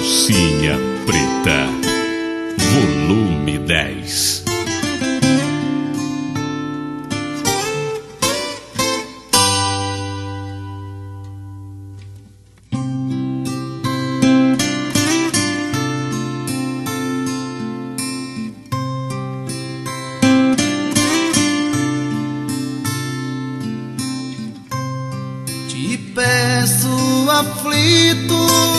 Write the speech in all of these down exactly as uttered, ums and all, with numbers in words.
Calcinha Preta, volume dez. Te peço aflito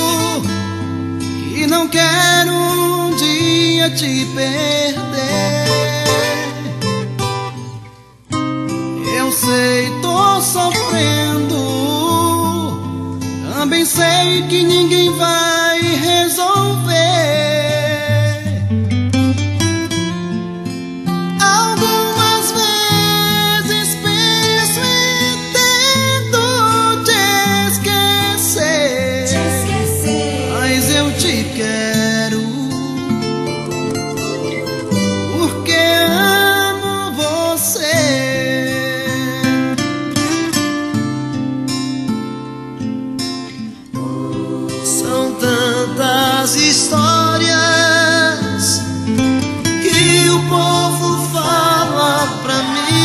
e não quero um dia te perder. Eu sei, tô sofrendo, também sei que ninguém vai resolver. Algumas vezes penso e tento te esquecer, te esquecer. Mas eu te quero, porque amo você. São tantas histórias que o povo fala pra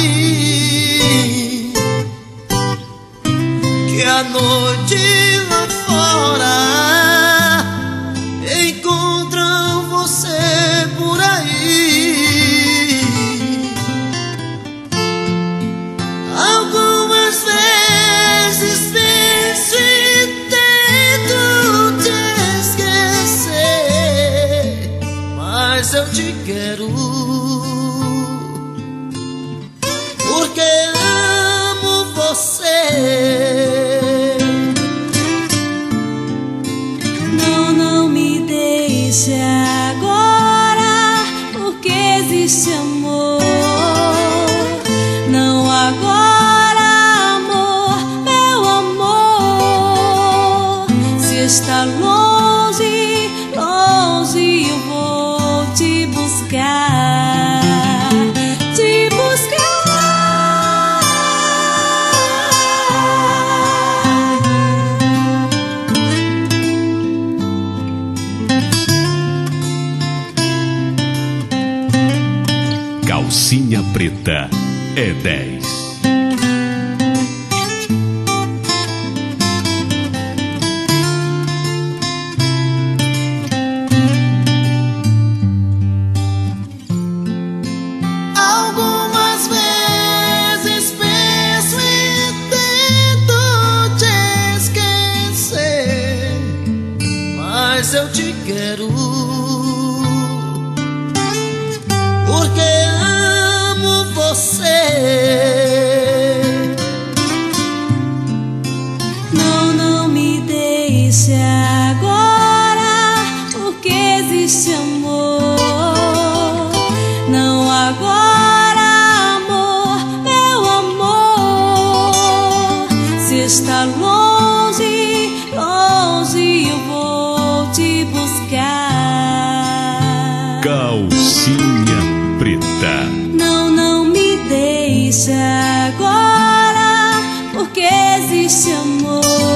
mim, que a noite lá fora encontram você por aí. Algumas vezes penso e tento te esquecer, mas eu te quero, porque amo você. Não, não me deixe agora, porque existe amor. Não agora, amor, meu amor. Se está longe, longe, eu vou te buscar, te buscar. Calcinha Preta é dez. Algumas vezes penso e tento te esquecer, mas eu te quero, porque amo você. Não, não me deixe agora, porque existe amor. Não agora, amor, meu amor. Se está longe, longe, eu vou te buscar. Calcinha Preta. Não, não me deixe agora, porque existe amor.